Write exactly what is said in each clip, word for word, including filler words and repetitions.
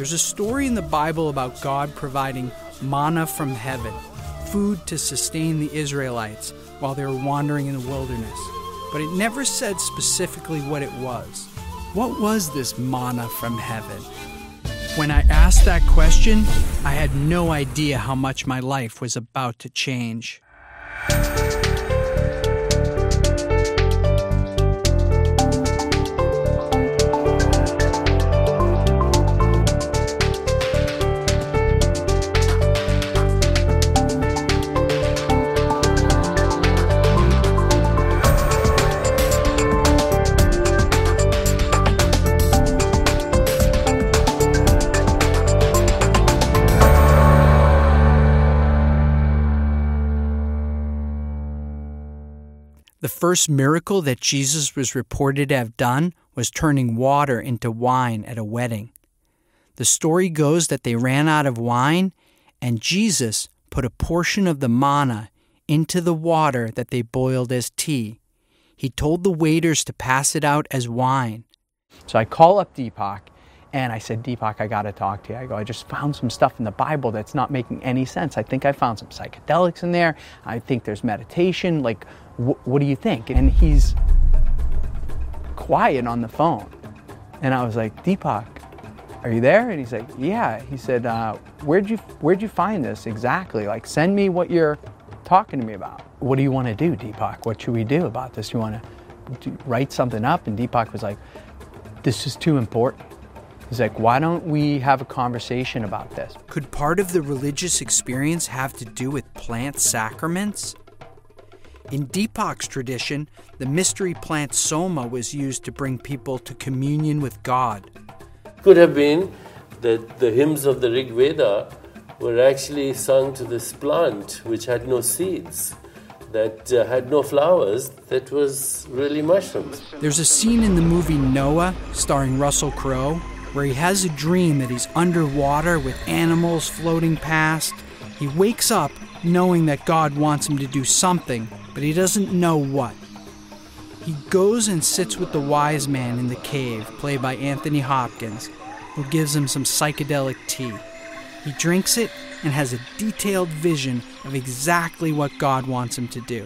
There's a story in the Bible about God providing manna from heaven, food to sustain the Israelites while they were wandering in the wilderness. But it never said specifically what it was. What was this manna from heaven? When I asked that question, I had no idea how much my life was about to change. The first miracle that Jesus was reported to have done was turning water into wine at a wedding. The story goes that they ran out of wine, and Jesus put a portion of the manna into the water that they boiled as tea. He told the waiters to pass it out as wine. So I call up Deepak, and I said, Deepak, I got to talk to you. I go, I just found some stuff in the Bible that's not making any sense. I think I found some psychedelics in there. I think there's meditation. Like, what do you think? And he's quiet on the phone. And I was like, Deepak, are you there? And he's like, yeah. He said, uh, where'd you where'd you find this exactly? Like, send me what you're talking to me about. What do you want to do, Deepak? What should we do about this? You want to do, write something up? And Deepak was like, this is too important. He's like, why don't we have a conversation about this? Could part of the religious experience have to do with plant sacraments? In Deepak's tradition, the mystery plant soma was used to bring people to communion with God. Could have been that the hymns of the Rig Veda were actually sung to this plant which had no seeds, that uh, had no flowers, that was really mushrooms. There's a scene in the movie Noah, starring Russell Crowe, where he has a dream that he's underwater with animals floating past. He wakes up knowing that God wants him to do something, but he doesn't know what. He goes and sits with the wise man in the cave, played by Anthony Hopkins, who gives him some psychedelic tea. He drinks it and has a detailed vision of exactly what God wants him to do.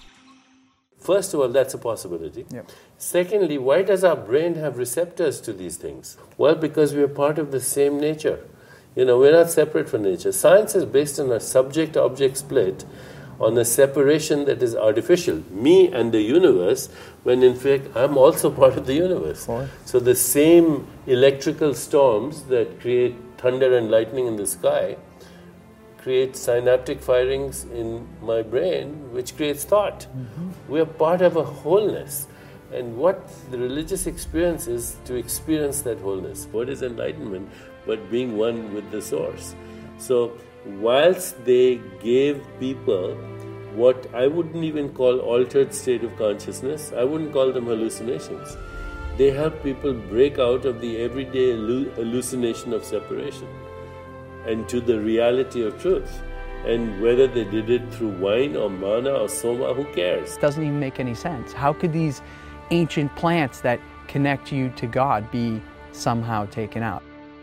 First of all, that's a possibility. Yep. Secondly, why does our brain have receptors to these things? Well, because we are part of the same nature. You know, we're not separate from nature. Science is based on a subject-object split, on a separation that is artificial, me and the universe, when in fact I'm also part of the universe. Right. So the same electrical storms that create thunder and lightning in the sky create synaptic firings in my brain, which creates thought. Mm-hmm. We are part of a wholeness. And what the religious experience is to experience that wholeness. What is enlightenment but being one with the source? So whilst they gave people what I wouldn't even call altered state of consciousness, I wouldn't call them hallucinations. They help people break out of the everyday hallucination of separation and to the reality of truth. And whether they did it through wine or manna or soma, who cares? It doesn't even make any sense. How could these ancient plants that connect you to God be somehow taken out?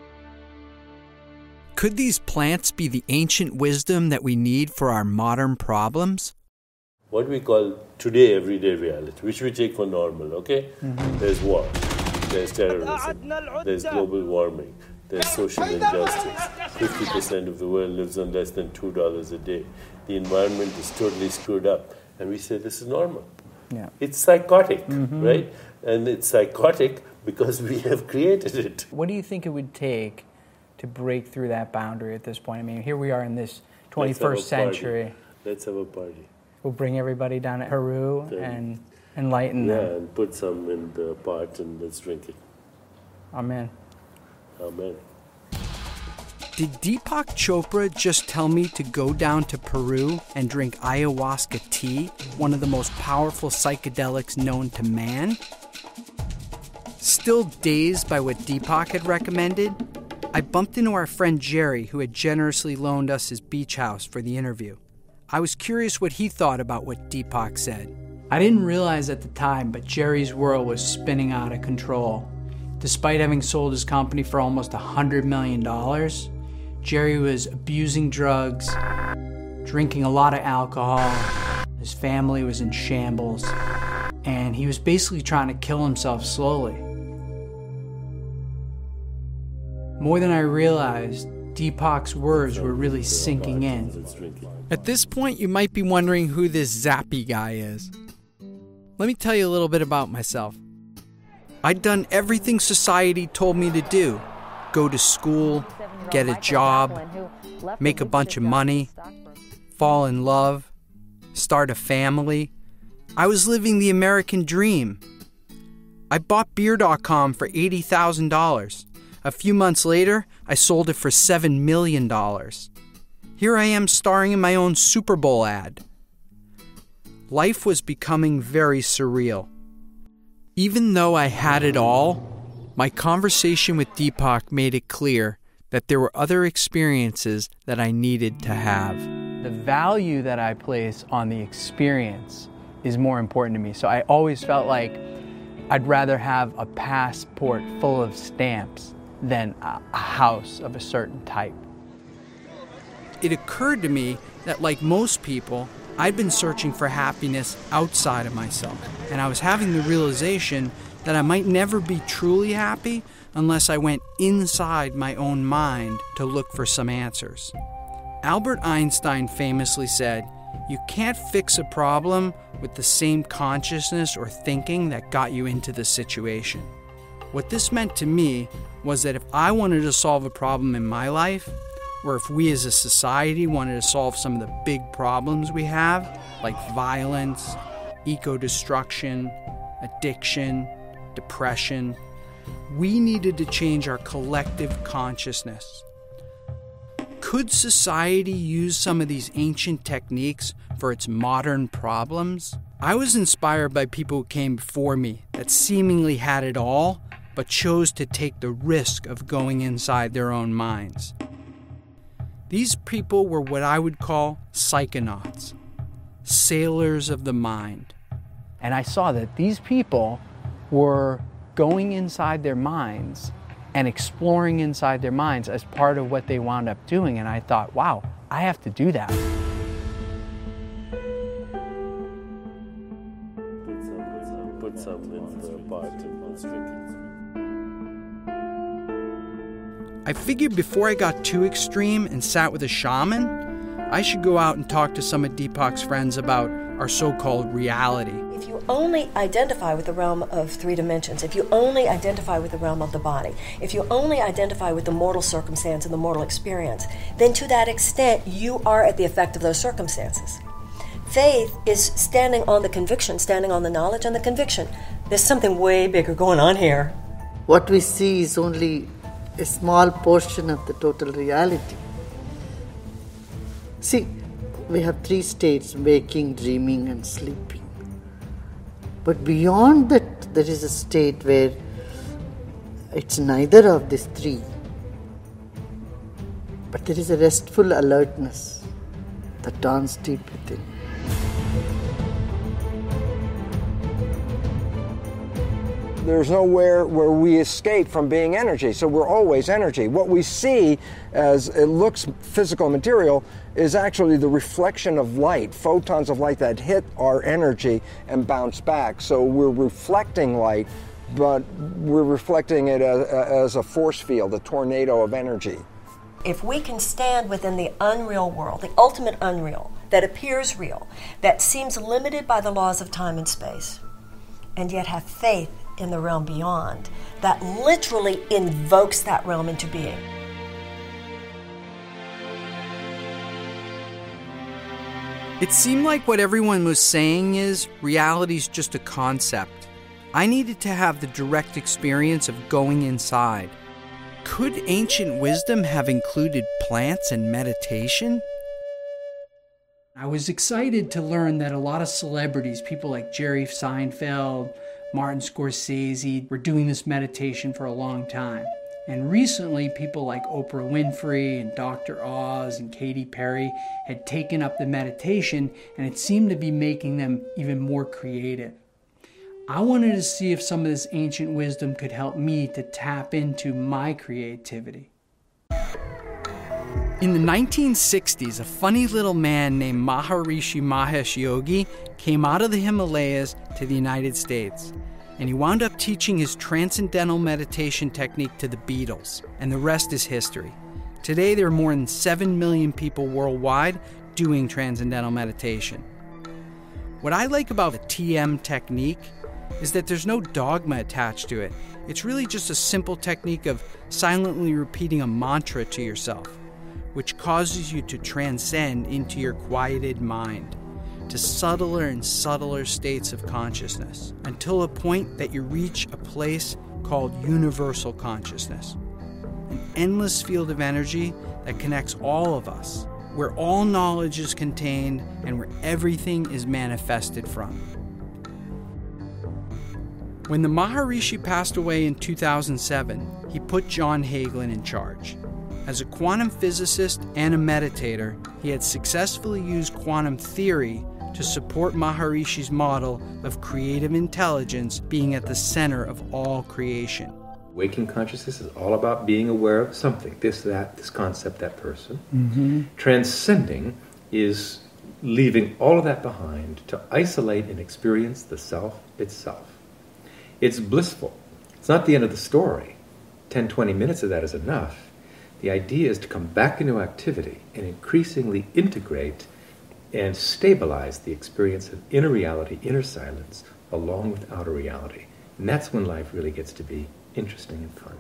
Could these plants be the ancient wisdom that we need for our modern problems? What we call today everyday reality, which we take for normal, okay? Mm-hmm. There's war, there's terrorism, there's global warming, there's social injustice. fifty percent of the world lives on less than two dollars a day. The environment is totally screwed up. And we say this is normal. Yeah. It's psychotic, mm-hmm. right? And it's psychotic because we have created it. What do you think it would take to break through that boundary at this point? I mean, here we are in this twenty-first century. Let's have a party. We'll bring everybody down to Peru then, and enlighten yeah, them. Yeah, and put some in the pot and let's drink it. Amen. Amen. Did Deepak Chopra just tell me to go down to Peru and drink ayahuasca tea, one of the most powerful psychedelics known to man? Still dazed by what Deepak had recommended, I bumped into our friend Jerry, who had generously loaned us his beach house for the interview. I was curious what he thought about what Deepak said. I didn't realize at the time, but Jerry's world was spinning out of control. Despite having sold his company for almost one hundred million dollars, Jerry was abusing drugs, drinking a lot of alcohol, his family was in shambles, and he was basically trying to kill himself slowly. More than I realized, Deepak's words were really sinking in. At this point, you might be wondering who this Zappy guy is. Let me tell you a little bit about myself. I'd done everything society told me to do. Go to school, get a job, make a bunch of money, fall in love, start a family. I was living the American dream. I bought beer dot com for eighty thousand dollars. A few months later, I sold it for seven million dollars. Here I am starring in my own Super Bowl ad. Life was becoming very surreal. Even though I had it all, my conversation with Deepak made it clear that there were other experiences that I needed to have. The value that I place on the experience is more important to me. So I always felt like I'd rather have a passport full of stamps than a house of a certain type. It occurred to me that, like most people, I'd been searching for happiness outside of myself, and I was having the realization that I might never be truly happy unless I went inside my own mind to look for some answers. Albert Einstein famously said, "You can't fix a problem with the same consciousness or thinking that got you into the situation." What this meant to me was that if I wanted to solve a problem in my life, or if we as a society wanted to solve some of the big problems we have, like violence, eco-destruction, addiction, depression, we needed to change our collective consciousness. Could society use some of these ancient techniques for its modern problems? I was inspired by people who came before me that seemingly had it all, but chose to take the risk of going inside their own minds. These people were what I would call psychonauts, sailors of the mind. And I saw that these people were going inside their minds and exploring inside their minds as part of what they wound up doing. And I thought, wow, I have to do that. Put some in the pot and was drinking. I figured before I got too extreme and sat with a shaman, I should go out and talk to some of Deepak's friends about our so-called reality. If you only identify with the realm of three dimensions, if you only identify with the realm of the body, if you only identify with the mortal circumstance and the mortal experience, then to that extent you are at the effect of those circumstances. Faith is standing on the conviction, standing on the knowledge and the conviction. There's something way bigger going on here. What we see is only a small portion of the total reality. See, we have three states: waking, dreaming, and sleeping. But beyond that, there is a state where it's neither of these three. But there is a restful alertness that dawns deep within. There's nowhere where we escape from being energy, so we're always energy. What we see as it looks physical material is actually the reflection of light, photons of light that hit our energy and bounce back. So we're reflecting light, but we're reflecting it as, as a force field, a tornado of energy. If we can stand within the unreal world, the ultimate unreal, that appears real, that seems limited by the laws of time and space, and yet have faith in the realm beyond, that literally invokes that realm into being. It seemed like what everyone was saying is reality's just a concept. I needed to have the direct experience of going inside. Could ancient wisdom have included plants and meditation? I was excited to learn that a lot of celebrities, people like Jerry Seinfeld, Martin Scorsese, were doing this meditation for a long time. And recently, people like Oprah Winfrey and Doctor Oz and Katy Perry had taken up the meditation, and it seemed to be making them even more creative. I wanted to see if some of this ancient wisdom could help me to tap into my creativity. In the nineteen sixties, a funny little man named Maharishi Mahesh Yogi came out of the Himalayas to the United States, and he wound up teaching his transcendental meditation technique to the Beatles, and the rest is history. Today, there are more than seven million people worldwide doing transcendental meditation. What I like about the T M technique is that there's no dogma attached to it. It's really just a simple technique of silently repeating a mantra to yourself, which causes you to transcend into your quieted mind, to subtler and subtler states of consciousness, until a point that you reach a place called universal consciousness, an endless field of energy that connects all of us, where all knowledge is contained and where everything is manifested from. When the Maharishi passed away in two thousand seven, he put John Hagelin in charge. As a quantum physicist and a meditator, he had successfully used quantum theory to support Maharishi's model of creative intelligence being at the center of all creation. Waking consciousness is all about being aware of something, this, that, this concept, that person. Mm-hmm. Transcending is leaving all of that behind to isolate and experience the self itself. It's blissful. It's not the end of the story. ten, twenty minutes of that is enough. The idea is to come back into activity and increasingly integrate and stabilize the experience of inner reality, inner silence, along with outer reality. And that's when life really gets to be interesting and fun.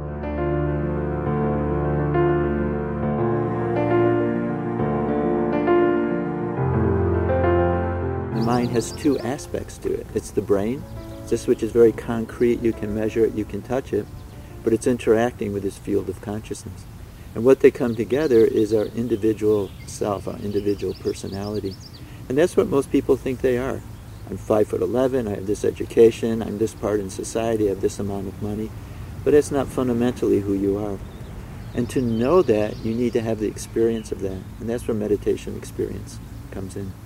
The mind has two aspects to it. It's the brain, this which is very concrete, you can measure it, you can touch it, but it's interacting with this field of consciousness. And what they come together is our individual self, our individual personality. And that's what most people think they are. I'm five foot eleven, I have this education, I'm this part in society, I have this amount of money. But that's not fundamentally who you are. And to know that, you need to have the experience of that. And that's where meditation experience comes in.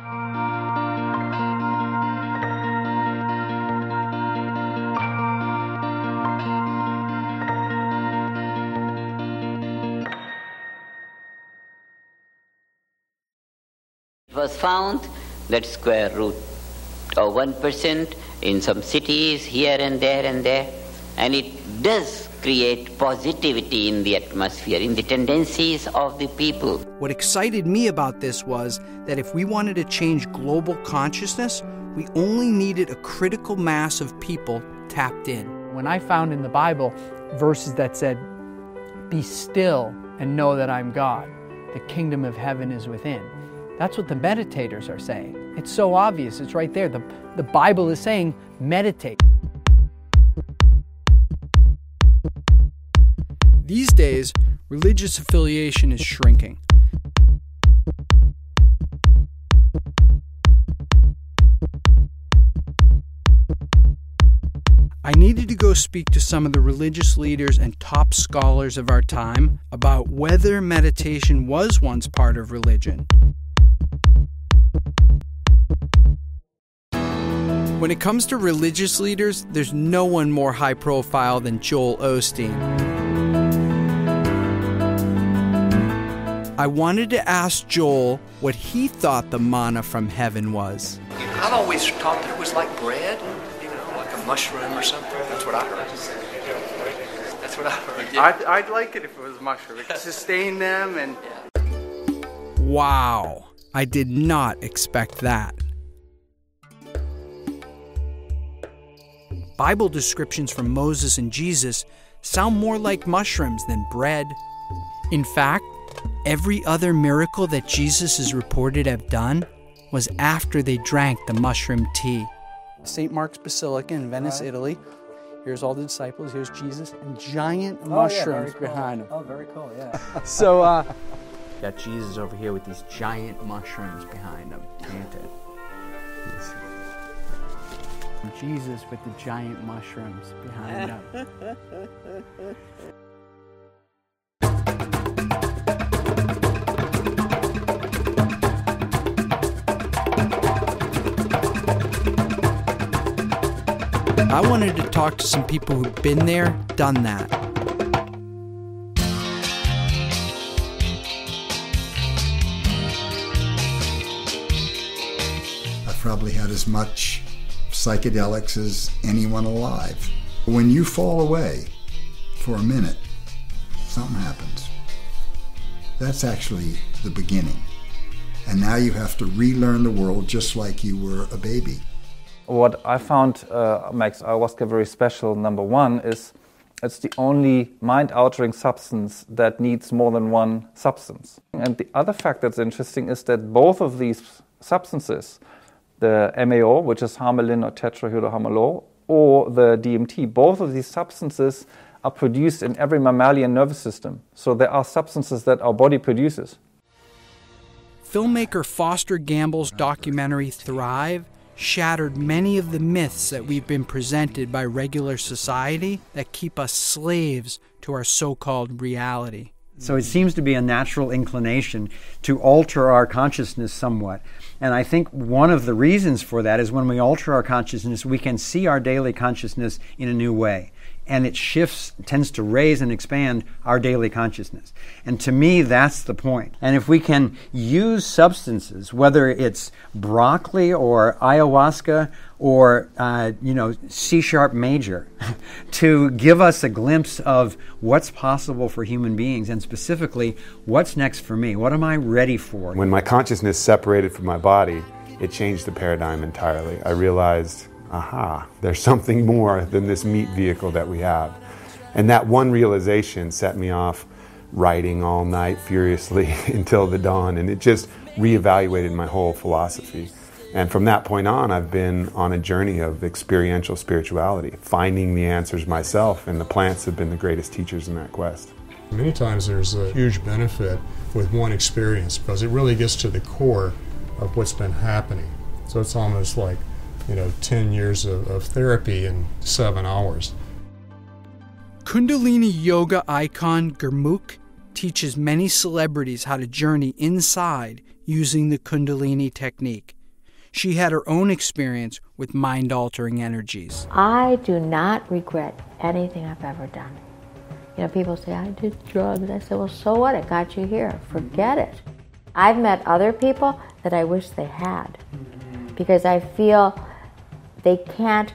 It was found that square root of one percent in some cities here and there and there, and it does create positivity in the atmosphere, in the tendencies of the people. What excited me about this was that if we wanted to change global consciousness, we only needed a critical mass of people tapped in. When I found in the Bible verses that said, "Be still and know that I'm God, the kingdom of heaven is within," that's what the meditators are saying. It's so obvious, it's right there. The, the Bible is saying, meditate. These days, religious affiliation is shrinking. I needed to go speak to some of the religious leaders and top scholars of our time about whether meditation was once part of religion. When it comes to religious leaders, there's no one more high profile than Joel Osteen. I wanted to ask Joel what he thought the manna from heaven was. I've always thought that it was like bread, you know, like a mushroom or something. That's what I heard. That's what I heard. Yeah. I'd, I'd like it if it was mushroom. It could sustain them and... Wow, I did not expect that. Bible descriptions from Moses and Jesus sound more like mushrooms than bread. In fact, every other miracle that Jesus is reported to have done was after they drank the mushroom tea. Saint Mark's Basilica in Venice, right. Italy. Here's all the disciples. Here's Jesus and giant oh, mushrooms yeah, cool. behind him. Oh, very cool, yeah. So, uh, got Jesus over here with these giant mushrooms behind him, planted. Jesus with the giant mushrooms behind him. I wanted to talk to some people who've been there, done that. I've probably had as much psychedelics as anyone alive. When you fall away for a minute, something happens. That's actually the beginning. And now you have to relearn the world just like you were a baby. What I found uh, makes ayahuasca very special, number one, is it's the only mind-altering substance that needs more than one substance. And the other fact that's interesting is that both of these substances, the M A O, which is harmaline or tetrahydroharmalol, or the D M T, both of these substances are produced in every mammalian nervous system. So there are substances that our body produces. Filmmaker Foster Gamble's documentary Thrive shattered many of the myths that we've been presented by regular society that keep us slaves to our so-called reality. So it seems to be a natural inclination to alter our consciousness somewhat. And I think one of the reasons for that is when we alter our consciousness, we can see our daily consciousness in a new way. And it shifts, tends to raise and expand our daily consciousness. And to me, that's the point. And if we can use substances, whether it's broccoli or ayahuasca or, uh, you know, C-sharp major, to give us a glimpse of what's possible for human beings, and specifically, what's next for me? What am I ready for? When my consciousness separated from my body, it changed the paradigm entirely. I realized, aha, there's something more than this meat vehicle that we have. And that one realization set me off writing all night furiously until the dawn, and it just reevaluated my whole philosophy. And from that point on, I've been on a journey of experiential spirituality, finding the answers myself, and the plants have been the greatest teachers in that quest. Many times there's a huge benefit with one experience because it really gets to the core of what's been happening. So it's almost like, you know, ten years of, of therapy in seven hours. Kundalini yoga icon Gurmukh teaches many celebrities how to journey inside using the Kundalini technique. She had her own experience with mind-altering energies. I do not regret anything I've ever done. You know, people say, I did drugs. I said, well, so what? It got you here. Forget it. I've met other people that I wish they had because I feel they can't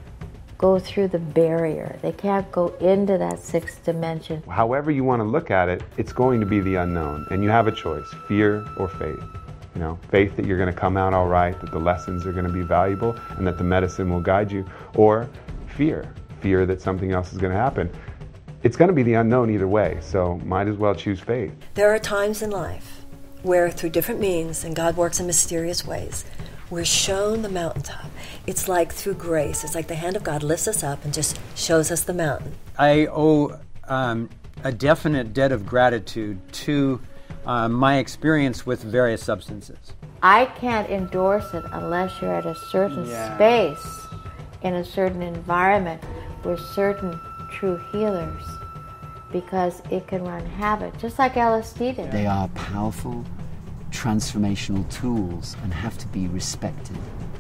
go through the barrier. They can't go into that sixth dimension. However you want to look at it, it's going to be the unknown, and you have a choice, fear or faith. You know, faith that you're going to come out all right, that the lessons are going to be valuable, and that the medicine will guide you, or fear, fear that something else is going to happen. It's going to be the unknown either way, so might as well choose faith. There are times in life where through different means, and God works in mysterious ways, we're shown the mountaintop. It's like through grace. It's like the hand of God lifts us up and just shows us the mountain. I owe um, a definite debt of gratitude to uh, my experience with various substances. I can't endorse it unless you're at a certain yeah. space, in a certain environment, with certain true healers, because it can run havoc, just like L S D did. They are powerful, transformational tools and have to be respected.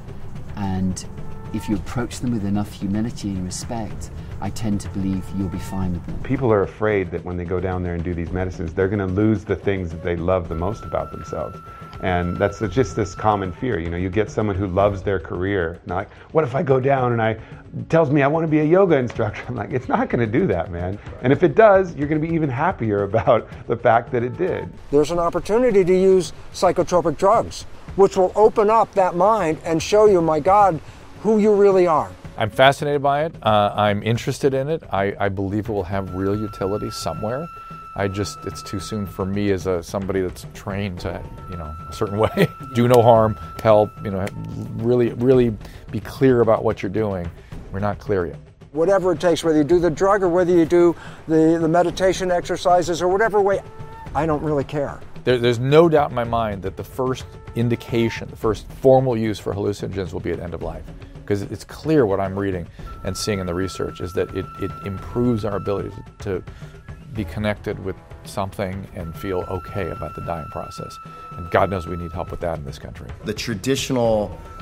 And if you approach them with enough humility and respect, I tend to believe you'll be fine with them. People are afraid that when they go down there and do these medicines, they're going to lose the things that they love the most about themselves. And that's just this common fear. You know, you get someone who loves their career, and like, what if I go down and I tells me I want to be a yoga instructor? I'm like, it's not going to do that, man. And if it does, you're going to be even happier about the fact that it did. There's an opportunity to use psychotropic drugs, which will open up that mind and show you, my God, who you really are. I'm fascinated by it. Uh, I'm interested in it. I, I believe it will have real utility somewhere. I just, it's too soon for me as a somebody that's trained to, you know, a certain way, do no harm, help, you know, really, really be clear about what you're doing. We're not clear yet. Whatever it takes, whether you do the drug or whether you do the, the meditation exercises or whatever way, I don't really care. There, there's no doubt in my mind that the first indication, the first formal use for hallucinogens will be at end of life. Because it's clear what I'm reading and seeing in the research is that it, it improves our ability to, to be connected with something and feel okay about the dying process. And God knows we need help with that in this country. The traditional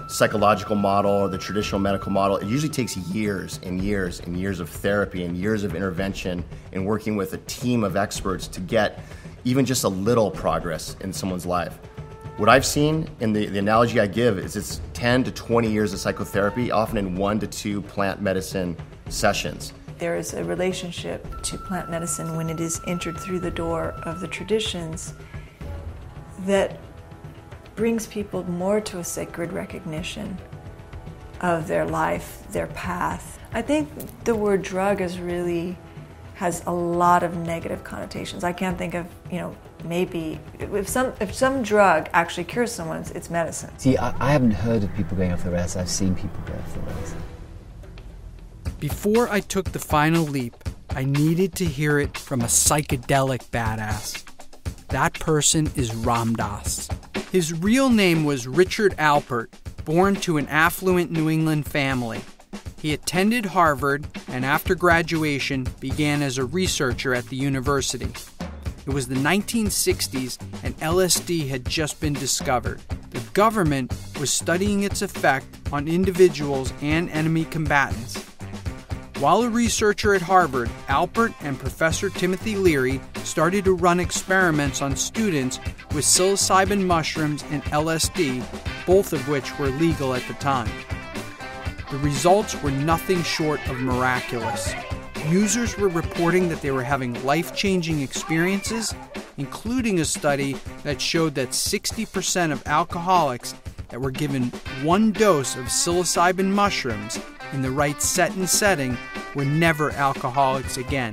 psychological model or the traditional medical model, it usually takes years and years and years of therapy and years of intervention and working with a team of experts to get even just a little progress in someone's life. What I've seen, and the, the analogy I give, is it's ten to twenty years of psychotherapy, often in one to two plant medicine sessions. There is a relationship to plant medicine when it is entered through the door of the traditions that brings people more to a sacred recognition of their life, their path. I think the word drug is really has a lot of negative connotations. I can't think of, you know, maybe if some if some drug actually cures someone, it's, it's medicine. See, I, I haven't heard of people going off the rails. I've seen people go off the rails. Before I took the final leap, I needed to hear it from a psychedelic badass. That person is Ram Dass. His real name was Richard Alpert, born to an affluent New England family. He attended Harvard and after graduation began as a researcher at the university. It was the nineteen sixties and L S D had just been discovered. The government was studying its effect on individuals and enemy combatants. While a researcher at Harvard, Alpert and Professor Timothy Leary started to run experiments on students with psilocybin mushrooms and L S D, both of which were legal at the time. The results were nothing short of miraculous. Users were reporting that they were having life-changing experiences, including a study that showed that sixty percent of alcoholics that were given one dose of psilocybin mushrooms in the right set and setting were never alcoholics again.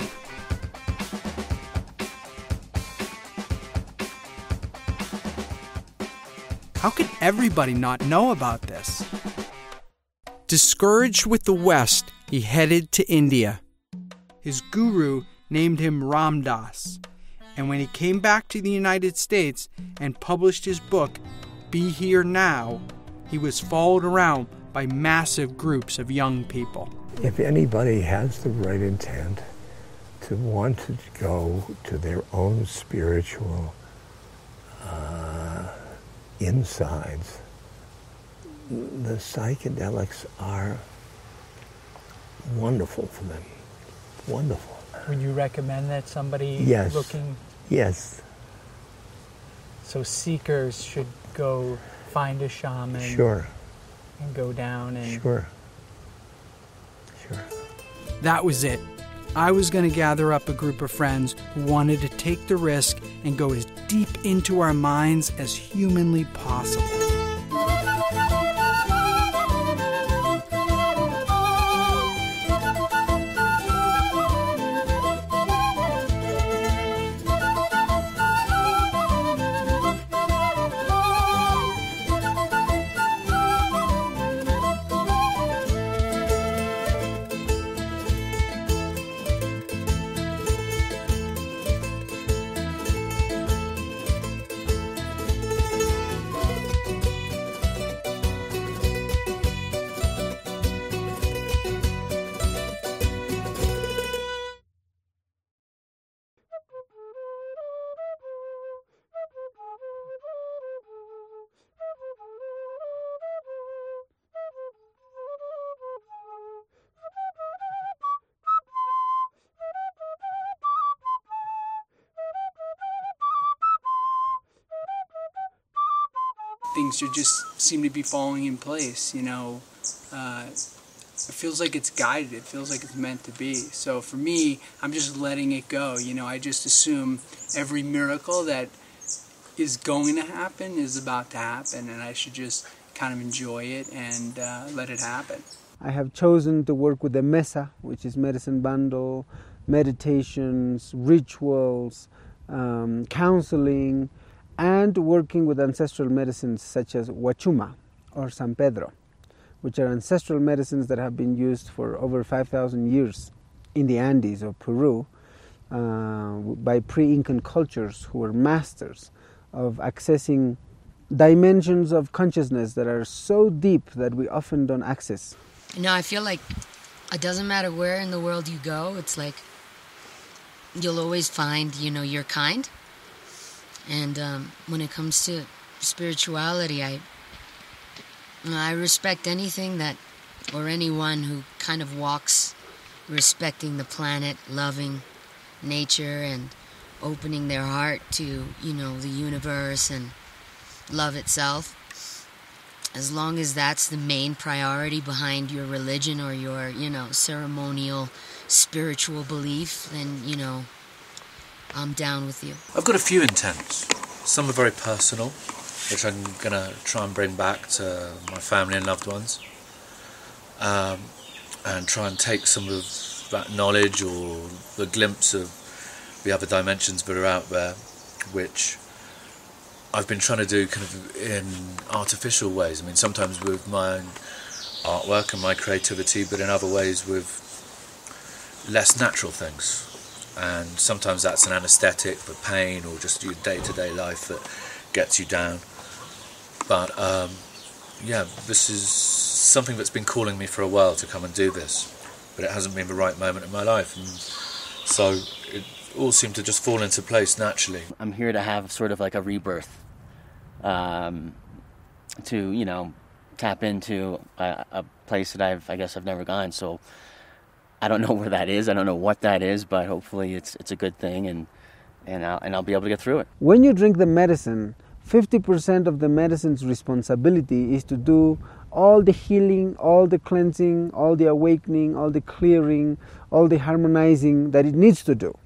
How could everybody not know about this? Discouraged with the West, he headed to India. His guru named him Ram Dass, and when he came back to the United States and published his book, Be Here Now, he was followed around by massive groups of young people. If anybody has the right intent to want to go to their own spiritual uh, insides, the psychedelics are wonderful for them. Wonderful. Would you recommend that somebody Yes. looking... Yes. So seekers should go find a shaman. Sure. And go down and... Sure. Sure. That was it. I was going to gather up a group of friends who wanted to take the risk and go as deep into our minds as humanly possible. Things should just seem to be falling in place, you know. Uh, it feels like it's guided. It feels like it's meant to be. So for me, I'm just letting it go. You know, I just assume every miracle that is going to happen is about to happen, and I should just kind of enjoy it and uh, let it happen. I have chosen to work with the Mesa, which is medicine bundle, meditations, rituals, um, counseling, and working with ancestral medicines such as Huachuma or San Pedro, which are ancestral medicines that have been used for over five thousand years in the Andes of Peru uh, by pre-Incan cultures who were masters of accessing dimensions of consciousness that are so deep that we often don't access. You know, I feel like it doesn't matter where in the world you go, it's like you'll always find, you know, your kind. And um, when it comes to spirituality, I I respect anything that, or anyone who kind of walks respecting the planet, loving nature, and opening their heart to, you know, the universe and love itself. As long as that's the main priority behind your religion or your, you know, ceremonial, spiritual belief, then, you know, I'm down with you. I've got a few intents. Some are very personal, which I'm going to try and bring back to my family and loved ones. Um, and try and take some of that knowledge or the glimpse of the other dimensions that are out there, which I've been trying to do kind of in artificial ways. I mean, sometimes with my artwork and my creativity, but in other ways with less natural things. And sometimes that's an anesthetic for pain or just your day-to-day life that gets you down. But um, yeah, this is something that's been calling me for a while to come and do this, but it hasn't been the right moment in my life, and so it all seemed to just fall into place naturally. I'm here to have sort of like a rebirth, um, to, you know, tap into a, a place that I've, I guess I've never gone, so I don't know where that is, I don't know what that is, but hopefully it's it's a good thing, and and I'll, and I'll be able to get through it. When you drink the medicine, fifty percent of the medicine's responsibility is to do all the healing, all the cleansing, all the awakening, all the clearing, all the harmonizing that it needs to do.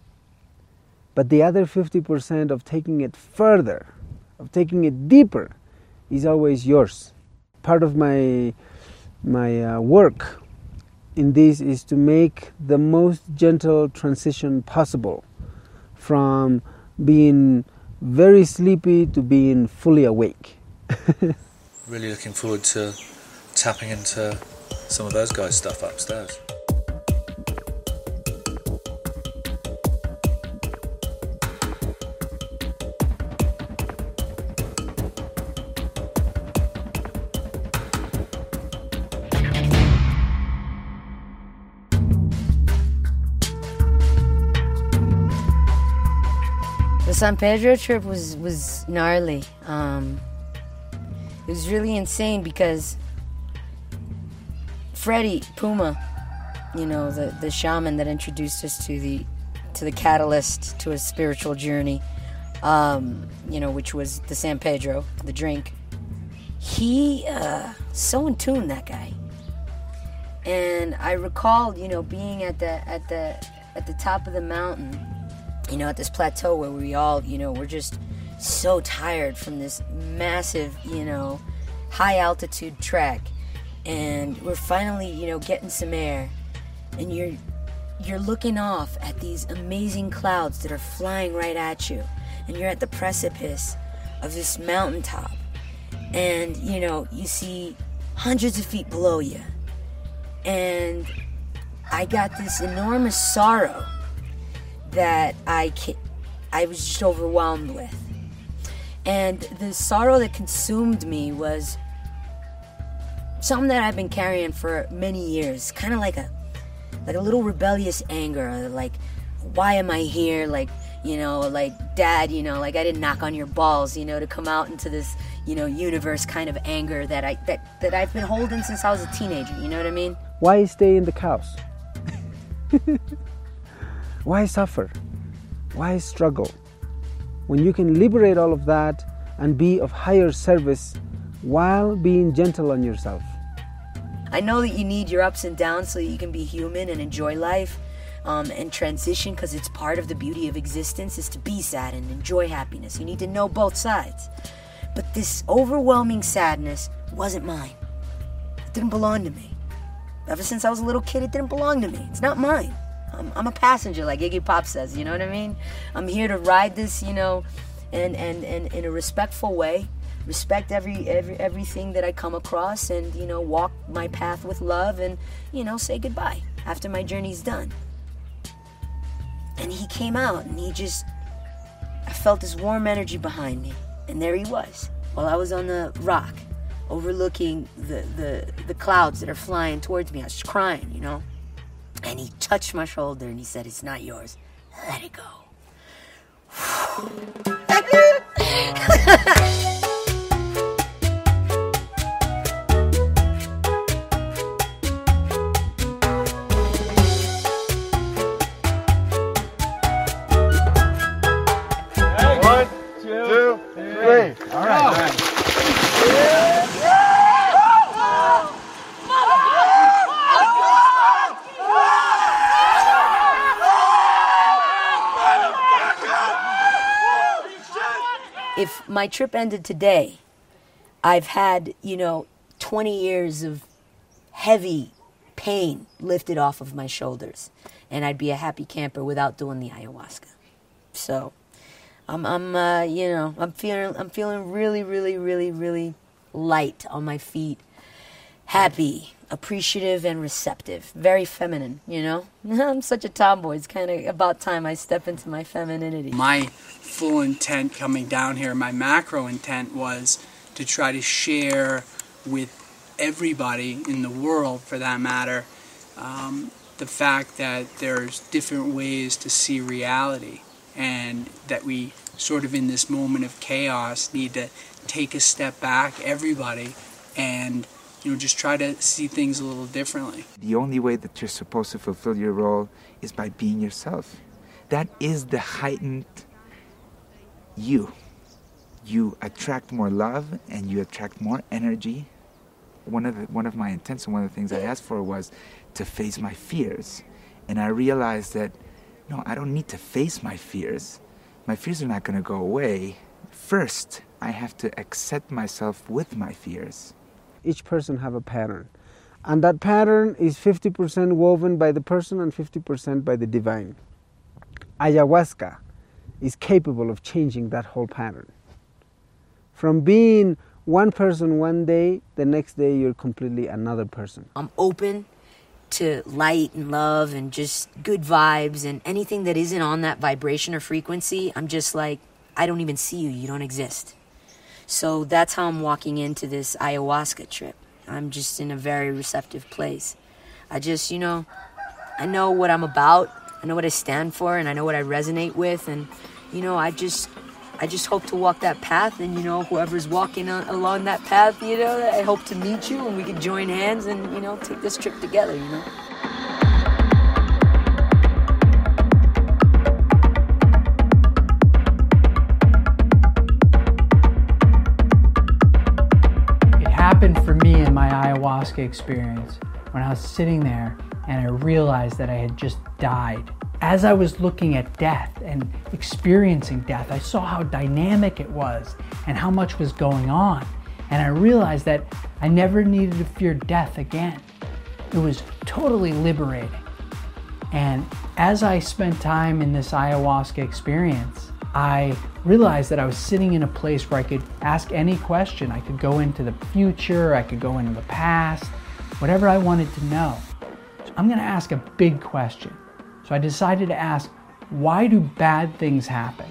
But the other fifty percent of taking it further, of taking it deeper, is always yours. Part of my, my uh, work in this is to make the most gentle transition possible from being very sleepy to being fully awake. Really looking forward to tapping into some of those guys' stuff upstairs. The San Pedro trip was, was gnarly. Um, it was really insane because Freddie Puma, you know, the, the shaman that introduced us to the to the catalyst to a spiritual journey, um, you know, which was the San Pedro, the drink. He uh, so in tune, that guy. And I recalled, you know, being at the at the at the top of the mountain, you know, at this plateau where we all, you know, we're just so tired from this massive, you know, high altitude trek, and we're finally, you know, getting some air, and you're you're looking off at these amazing clouds that are flying right at you, and you're at the precipice of this mountaintop, and, you know, you see hundreds of feet below you, and I got this enormous sorrow that I ca- I was just overwhelmed with. And the sorrow that consumed me was something that I've been carrying for many years, kind of like a like a little rebellious anger, like, why am I here? Like, you know, like, Dad, you know, like, I didn't knock on your balls, you know, to come out into this, you know, universe kind of anger that I that, that I've been holding since I was a teenager, you know what I mean? Why stay in the chaos? Why suffer? Why struggle? When you can liberate all of that and be of higher service while being gentle on yourself. I know that you need your ups and downs so that you can be human and enjoy life, um, and transition, because it's part of the beauty of existence is to be sad and enjoy happiness. You need to know both sides. But this overwhelming sadness wasn't mine. It didn't belong to me. Ever since I was a little kid, it didn't belong to me. It's not mine. I'm, I'm a passenger, like Iggy Pop says, you know what I mean? I'm here to ride this, you know, and, and, and in a respectful way, respect every, every everything that I come across, and, you know, walk my path with love, and, you know, say goodbye after my journey's done. And he came out, and he just, I felt this warm energy behind me, and there he was, while I was on the rock, overlooking the, the, the clouds that are flying towards me. I was crying, you know? And he touched my shoulder and he said, "It's not yours. Let it go." two, three. All right. All right. If my trip ended today, I've had, you know, twenty years of heavy pain lifted off of my shoulders, and I'd be a happy camper without doing the ayahuasca. So, I'm, I'm, uh, you know, I'm feeling, I'm feeling really, really, really, really light on my feet, happy, appreciative, and receptive. Very feminine, you know. I'm such a tomboy. It's kind of about time I step into my femininity. My full intent coming down here, my macro intent was to try to share with everybody in the world, for that matter, um, the fact that there's different ways to see reality, and that we sort of in this moment of chaos need to take a step back, everybody, and you know, just try to see things a little differently. The only way that you're supposed to fulfill your role is by being yourself. That is the heightened you. You attract more love and you attract more energy. One of the, one of my intents and one of the things I asked for was to face my fears. And I realized that, no, I don't need to face my fears. My fears are not going to go away. First, I have to accept myself with my fears. Each person have a pattern. And that pattern is fifty percent woven by the person and fifty percent by the divine. Ayahuasca is capable of changing that whole pattern. From being one person one day, the next day you're completely another person. I'm open to light and love and just good vibes, and anything that isn't on that vibration or frequency, I'm just like, I don't even see you, you don't exist. So that's how I'm walking into this ayahuasca trip. I'm just in a very receptive place. I just, you know, I know what I'm about, I know what I stand for, and I know what I resonate with, and, you know, I just, I just hope to walk that path, and, you know, whoever's walking on, along that path, you know, I hope to meet you, and we can join hands and, you know, take this trip together, you know. Happened for me in my ayahuasca experience when I was sitting there and I realized that I had just died. As I was looking at death and experiencing death, I saw how dynamic it was and how much was going on. And I realized that I never needed to fear death again. It was totally liberating. And as I spent time in this ayahuasca experience, I realized that I was sitting in a place where I could ask any question. I could go into the future, I could go into the past, whatever I wanted to know. So I'm going to ask a big question. So I decided to ask, why do bad things happen?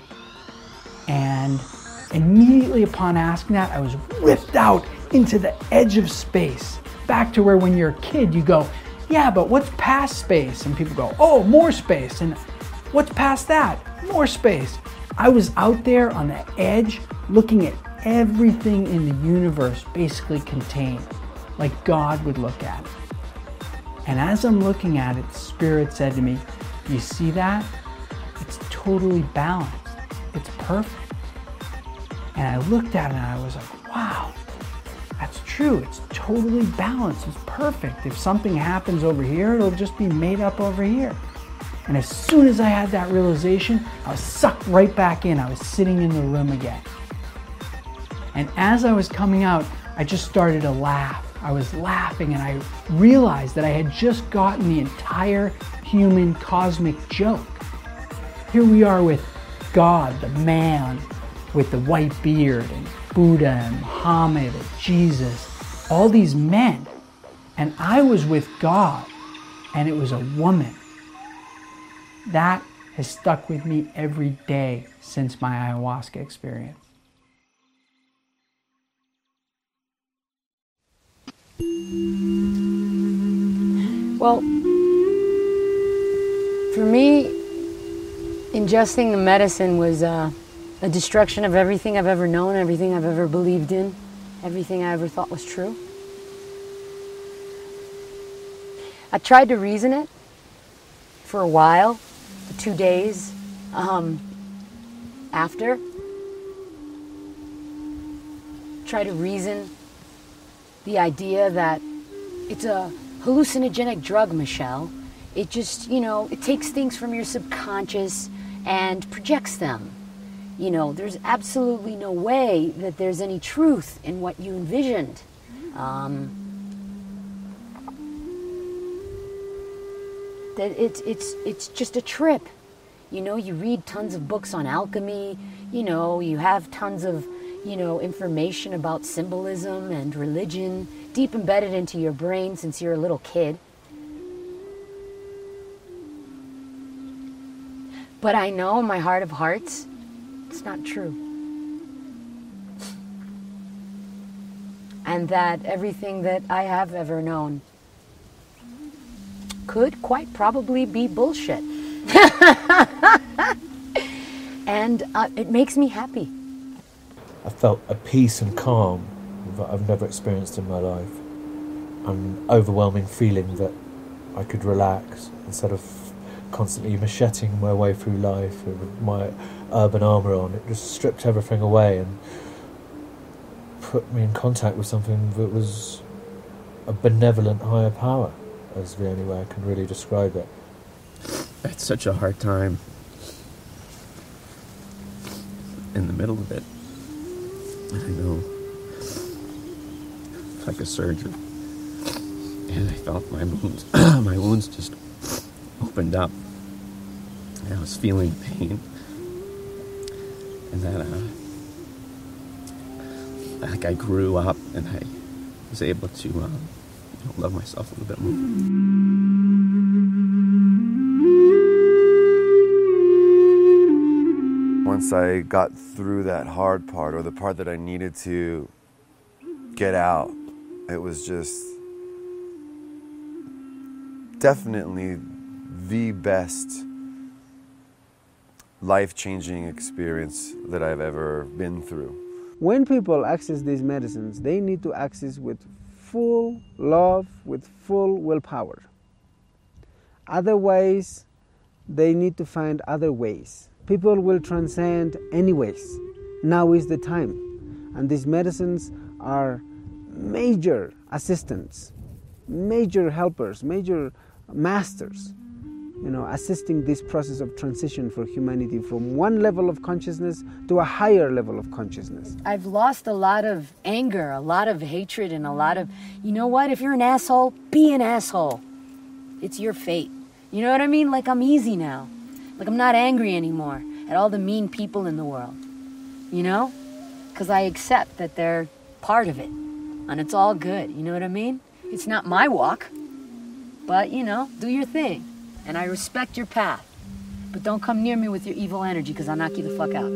And immediately upon asking that, I was ripped out into the edge of space, back to where when you're a kid, you go, yeah, but what's past space? And people go, oh, more space. And what's past that? More space. I was out there on the edge looking at everything in the universe basically contained, like God would look at it. And as I'm looking at it, Spirit said to me, you see that? It's totally balanced. It's perfect. And I looked at it and I was like, wow, that's true. It's totally balanced. It's perfect. If something happens over here, it'll just be made up over here. And as soon as I had that realization, I was sucked right back in. I was sitting in the room again. And as I was coming out, I just started to laugh. I was laughing and I realized that I had just gotten the entire human cosmic joke. Here we are with God, the man with the white beard, and Buddha and Muhammad and Jesus, all these men. And I was with God, and it was a woman. That has stuck with me every day since my ayahuasca experience. Well, for me, ingesting the medicine was uh, a destruction of everything I've ever known, everything I've ever believed in, everything I ever thought was true. I tried to reason it for a while, for two days um, after, try to reason the idea that it's a hallucinogenic drug, Michelle. It just, you know, it takes things from your subconscious and projects them. You know, there's absolutely no way that there's any truth in what you envisioned. Um, that it's it's it's just a trip. You know, you read tons of books on alchemy. You know, you have tons of, you know, information about symbolism and religion deep embedded into your brain since you're a little kid. But I know in my heart of hearts, it's not true. And that everything that I have ever known could quite probably be bullshit. And uh, it makes me happy. I felt a peace and calm that I've never experienced in my life. An overwhelming feeling that I could relax instead of constantly macheting my way through life with my urban armour on. It just stripped everything away and put me in contact with something that was a benevolent higher power, is the only way I can really describe it. It's such a hard time in the middle of it. I know, like a surgeon, and I felt my wounds, my wounds just opened up, and I was feeling pain, and then, uh, like I grew up, and I was able to, uh, you know, love myself a little bit more. Once I got through that hard part, or the part that I needed to get out, it was just definitely the best life-changing experience that I've ever been through. When people access these medicines, they need to access with full love, with full willpower. Otherwise, they need to find other ways. People will transcend anyways. Now is the time. And these medicines are major assistants, major helpers, major masters, you know, assisting this process of transition for humanity from one level of consciousness to a higher level of consciousness. I've lost a lot of anger, a lot of hatred, and a lot of, you know what, if you're an asshole, be an asshole. It's your fate. You know what I mean? Like, I'm easy now. Like, I'm not angry anymore at all the mean people in the world, you know? Because I accept that they're part of it, and it's all good, you know what I mean? It's not my walk, but, you know, do your thing, and I respect your path. But don't come near me with your evil energy, because I'll knock you the fuck out.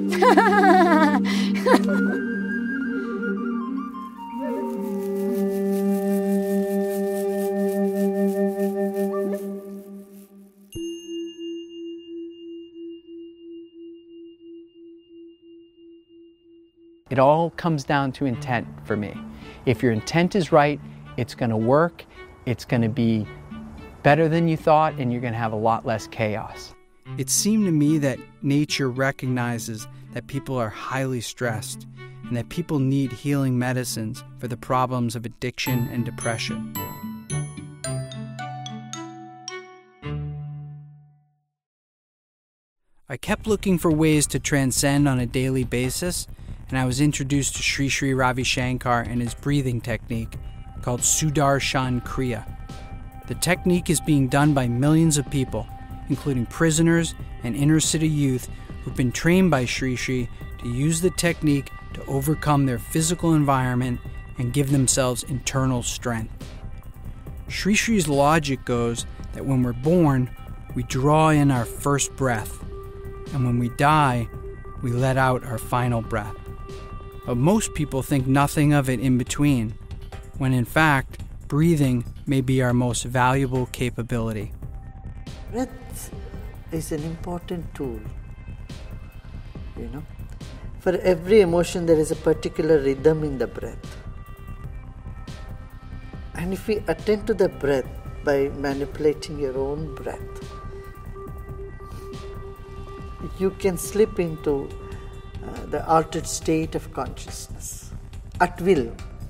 It all comes down to intent for me. If your intent is right, it's going to work, it's going to be better than you thought, and you're going to have a lot less chaos. It seemed to me that nature recognizes that people are highly stressed and that people need healing medicines for the problems of addiction and depression. I kept looking for ways to transcend on a daily basis, and I was introduced to Sri Sri Ravi Shankar and his breathing technique called Sudarshan Kriya. The technique is being done by millions of people, including prisoners and inner-city youth who've been trained by Sri Sri to use the technique to overcome their physical environment and give themselves internal strength. Sri Sri's logic goes that when we're born, we draw in our first breath, and when we die, we let out our final breath. But most people think nothing of it in between, when in fact, breathing may be our most valuable capability. Breath is an important tool, you know. For every emotion, there is a particular rhythm in the breath. And if we attend to the breath by manipulating your own breath, you can slip into uh, the altered state of consciousness. at will.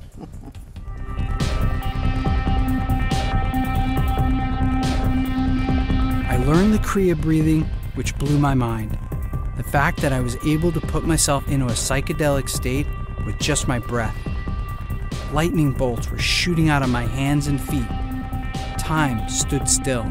I learned the Kriya breathing, which blew my mind. The fact that I was able to put myself into a psychedelic state with just my breath. Lightning bolts were shooting out of my hands and feet. Time stood still.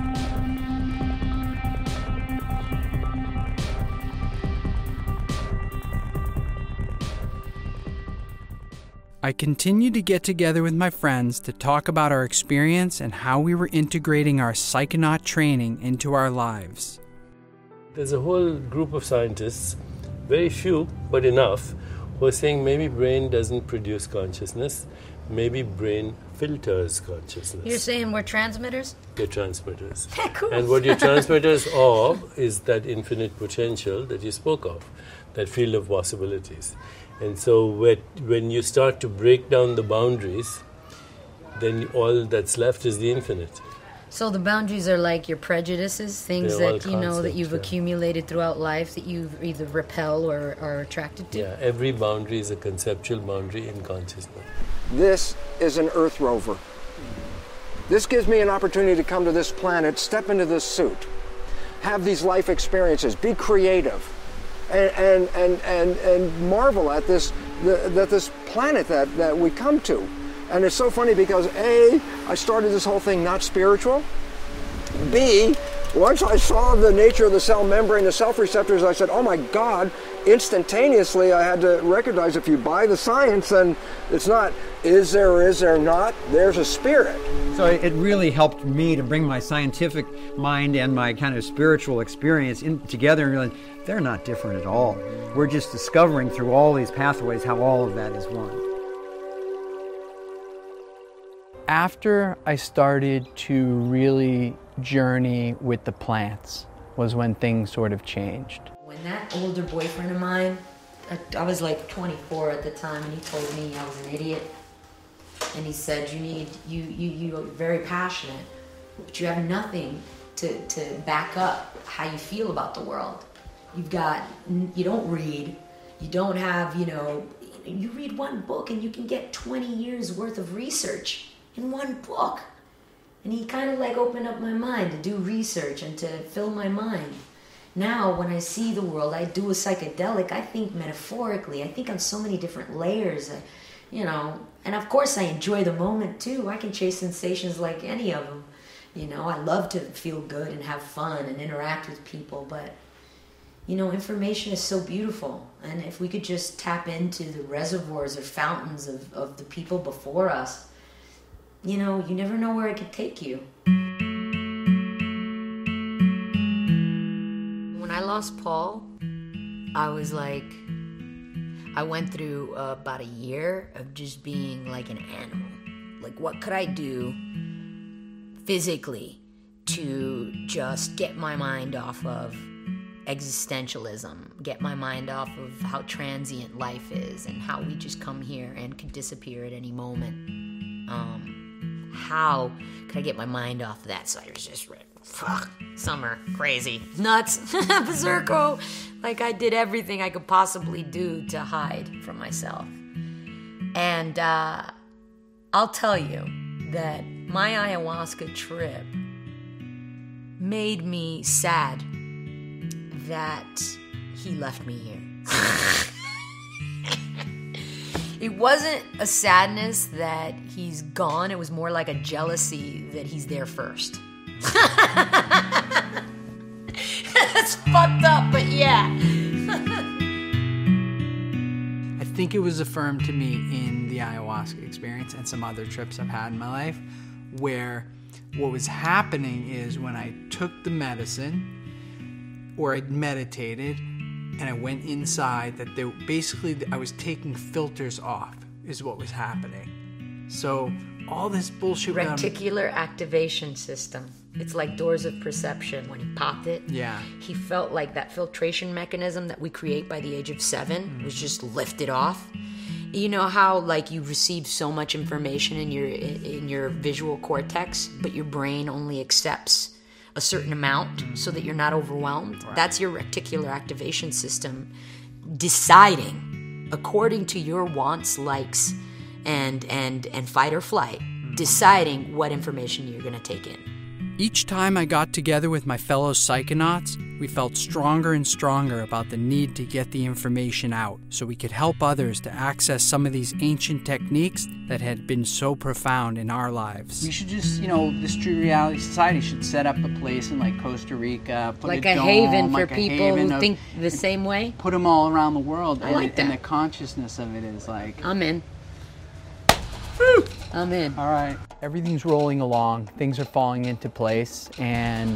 I continued to get together with my friends to talk about our experience and how we were integrating our psychonaut training into our lives. There's a whole group of scientists, very few, but enough, who are saying maybe brain doesn't produce consciousness, maybe brain filters consciousness. You're saying we're transmitters? You're transmitters. Cool. And what you're transmitters of is that infinite potential that you spoke of, that field of possibilities. And so when you start to break down the boundaries, then all that's left is the infinite. So the boundaries are like your prejudices, things They're all that you know that you've concepts, yeah. accumulated throughout life that you either repel or are attracted to? Yeah, every boundary is a conceptual boundary in consciousness. This is an Earth rover. This gives me an opportunity to come to this planet, step into this suit, have these life experiences, be creative, and and and and, and marvel at this the, that this planet that, that we come to. And it's so funny because A, I started this whole thing not spiritual. B, once I saw the nature of the cell membrane, the self-receptors, I said, oh my God, instantaneously I had to recognize if you buy the science, then it's not is there or is there not, there's a spirit. So it really helped me to bring my scientific mind and my kind of spiritual experience in together and realize they're not different at all. We're just discovering through all these pathways how all of that is one. After I started to really journey with the plants was when things sort of changed. When that older boyfriend of mine, I, I was like twenty-four at the time, and he told me I was an idiot. And he said, you need, you, you, you're very passionate, but you have nothing to, to back up how you feel about the world. You've got, you don't read, you don't have, you know, you read one book and you can get twenty years worth of research in one book. And he kind of like opened up my mind to do research and to fill my mind. Now, when I see the world, I do a psychedelic, I think metaphorically, I think on so many different layers, I, you know, and of course I enjoy the moment too. I can chase sensations like any of them. You know, I love to feel good and have fun and interact with people, but, you know, information is so beautiful. And if we could just tap into the reservoirs or fountains of, of the people before us, you know, you never know where it could take you. When I lost Paul, I was like, I went through uh, about a year of just being like an animal. Like, what could I do physically to just get my mind off of existentialism, get my mind off of how transient life is and how we just come here and could disappear at any moment. Um, how could I get my mind off of that? So I was just, fuck, summer, crazy, nuts, berserko. Like I did everything I could possibly do to hide from myself. And uh, I'll tell you that my ayahuasca trip made me sad that he left me here. It wasn't a sadness that he's gone. It was more like a jealousy that he's there first. That's fucked up, but yeah. I think it was affirmed to me in the ayahuasca experience and some other trips I've had in my life where what was happening is when I took the medicine or I meditated and I went inside, that they, basically I was taking filters off is what was happening. So all this bullshit... Reticular activation system. It's like doors of perception. When he popped it, yeah, he felt like that filtration mechanism that we create by the age of seven mm-hmm. was just lifted off. You know how like you receive so much information in your in your visual cortex, but your brain only accepts a certain amount mm-hmm. so that you're not overwhelmed? Right. That's your reticular activation system deciding according to your wants, likes, and and and fight or flight, deciding what information you're going to take in. Each time I got together with my fellow psychonauts, we felt stronger and stronger about the need to get the information out so we could help others to access some of these ancient techniques that had been so profound in our lives. We should just, you know, this True Reality Society should set up a place in like Costa Rica, put Like a, a dome, haven for like a people haven who of- think the same way. Put them all around the world. I and, like and that. the consciousness of it is like... I'm in. I'm in. All right. Everything's rolling along. Things are falling into place. And,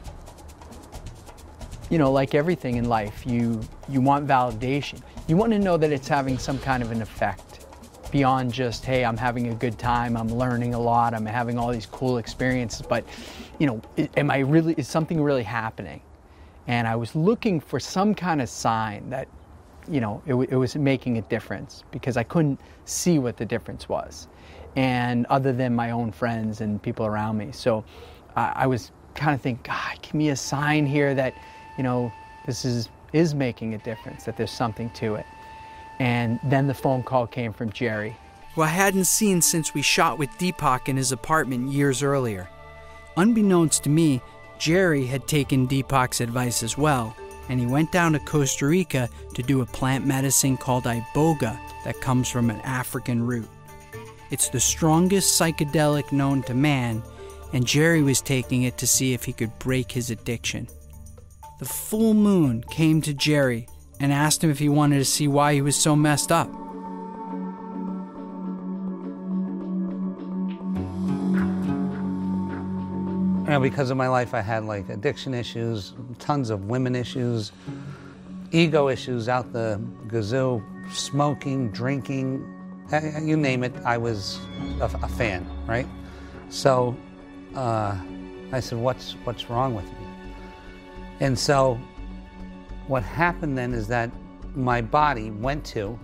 you know, like everything in life, you, you want validation. You want to know that it's having some kind of an effect beyond just, hey, I'm having a good time, I'm learning a lot, I'm having all these cool experiences. But, you know, i- am I really, is something really happening? And I was looking for some kind of sign that, you know, it, w- it was making a difference, because I couldn't see what the difference was, and other than my own friends and people around me. So uh, I was kind of thinking, God, give me a sign here that, you know, this is is making a difference, that there's something to it. And then the phone call came from Jerry. Who I hadn't seen since we shot with Deepak in his apartment years earlier. Unbeknownst to me, Jerry had taken Deepak's advice as well, and he went down to Costa Rica to do a plant medicine called iboga that comes from an African root. It's the strongest psychedelic known to man, and Jerry was taking it to see if he could break his addiction. The full moon came to Jerry and asked him if he wanted to see why he was so messed up. You know, because of my life, I had like addiction issues, tons of women issues, ego issues out the gazoo, smoking, drinking, eh, you name it, I was a, a fan, right? So uh, I said, what's, what's wrong with me? And so what happened then is that my body went to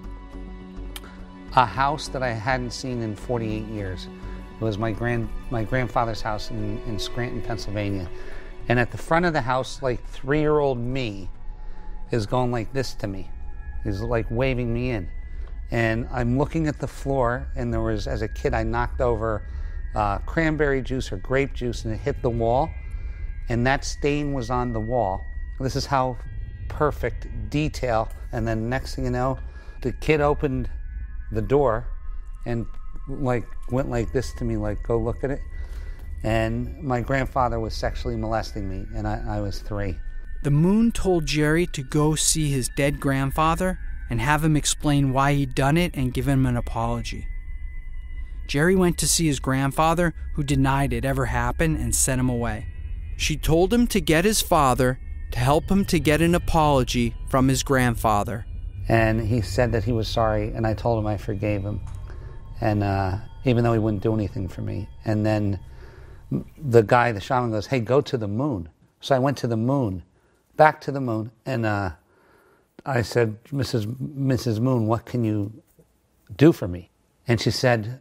a house that I hadn't seen in forty-eight years. It was my grand my grandfather's house in, in Scranton, Pennsylvania. And at the front of the house, like three-year-old me is going like this to me. He's like waving me in. And I'm looking at the floor, and there was, as a kid, I knocked over uh, cranberry juice or grape juice, and it hit the wall. And that stain was on the wall. This is how perfect detail. And then next thing you know, the kid opened the door and like went like this to me, like, go look at it. And my grandfather was sexually molesting me, and I, I was three. The moon told Jerry to go see his dead grandfather and have him explain why he'd done it and give him an apology. Jerry went to see his grandfather, who denied it ever happened and sent him away. She told him to get his father to help him to get an apology from his grandfather. And he said that he was sorry, and I told him I forgave him. And uh, even though he wouldn't do anything for me. And then the guy, the shaman, goes, hey, go to the moon. So I went to the moon, back to the moon, and uh, I said, Missus Missus Moon, what can you do for me? And she said,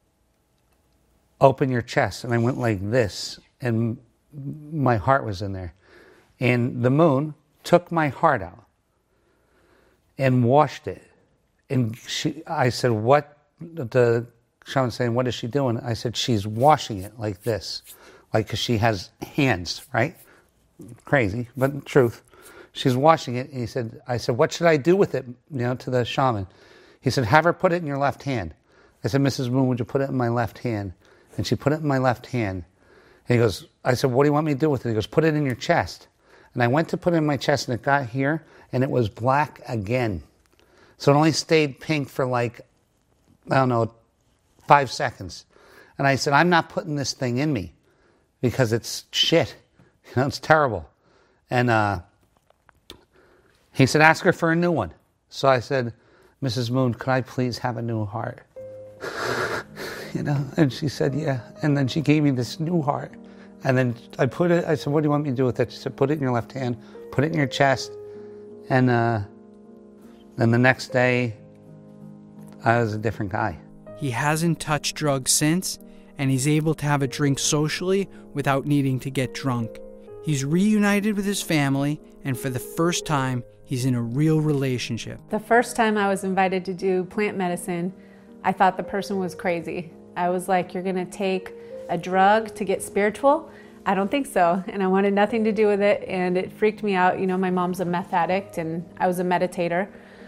open your chest. And I went like this, and my heart was in there. And the moon took my heart out and washed it. And she, I said, what? The shaman saying, what is she doing? I said, she's washing it like this, like, because she has hands, right? Crazy, but truth. She's washing it. And he said, I said, what should I do with it? You know, to the shaman. He said, have her put it in your left hand. I said, Missus Moon, would you put it in my left hand? And she put it in my left hand. And he goes, I said, what do you want me to do with it? He goes, put it in your chest. And I went to put it in my chest, and it got here, and it was black again. So it only stayed pink for like, I don't know, five seconds. And I said, I'm not putting this thing in me because it's shit. You know, it's terrible. And uh, he said, ask her for a new one. So I said, Missus Moon, could I please have a new heart? You know, and she said, yeah. And then she gave me this new heart. And then I put it, I said, what do you want me to do with it? She said, put it in your left hand, put it in your chest. And uh, then the next day, I was a different guy. He hasn't touched drugs since, and he's able to have a drink socially without needing to get drunk. He's reunited with his family, and for the first time, he's in a real relationship. The first time I was invited to do plant medicine, I thought the person was crazy. I was like, you're gonna take a drug to get spiritual? I don't think so. And I wanted nothing to do with it, and it freaked me out. You know, my mom's a meth addict, and I was a meditator.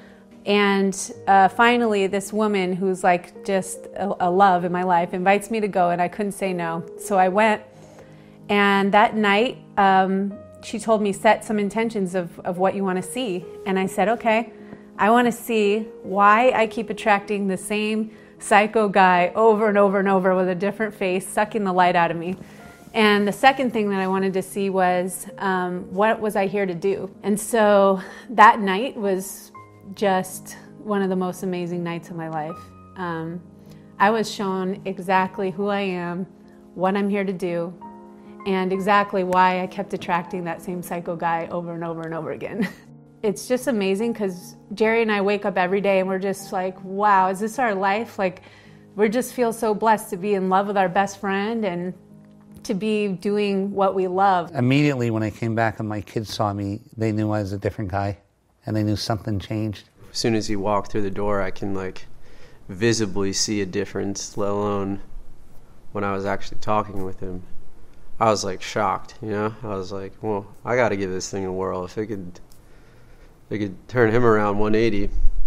And uh, finally, this woman who's like just a, a love in my life invites me to go, and I couldn't say no. So I went, and that night, um, she told me, set some intentions of, of what you want to see. And I said, okay, I want to see why I keep attracting the same psycho guy over and over and over with a different face, sucking the light out of me. And the second thing that I wanted to see was, um, what was I here to do? And so that night was just one of the most amazing nights of my life. Um, I was shown exactly who I am, what I'm here to do, and exactly why I kept attracting that same psycho guy over and over and over again. It's just amazing because Jerry and I wake up every day and we're just like, wow, is this our life? Like, we just feel so blessed to be in love with our best friend and to be doing what we love. Immediately when I came back and my kids saw me, they knew I was a different guy, and they knew something changed. As soon as he walked through the door, I can like visibly see a difference, let alone when I was actually talking with him. I was like shocked, you know? I was like, well, I gotta give this thing a whirl. If it could, if it could turn him around one eighty,